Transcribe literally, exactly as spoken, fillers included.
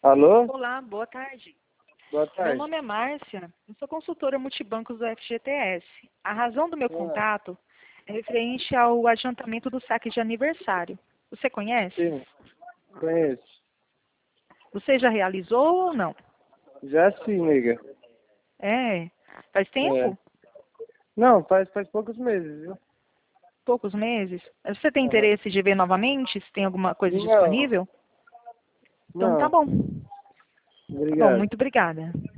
Alô? Olá, boa tarde. Boa Meu tarde. nome é Márcia, eu sou consultora multibancos do F G T S. A razão do meu Ah, contato é referente ao adiantamento do saque de aniversário. Você conhece? sim, conheço. Você já realizou ou não? Já sim, nega. É. Faz É. tempo? Não, faz, faz poucos meses, viu? Poucos meses? Você tem Aham. interesse de ver novamente, se tem alguma coisa Não, disponível? Então tá não. bom. Tá bom, Obrigado. muito obrigada.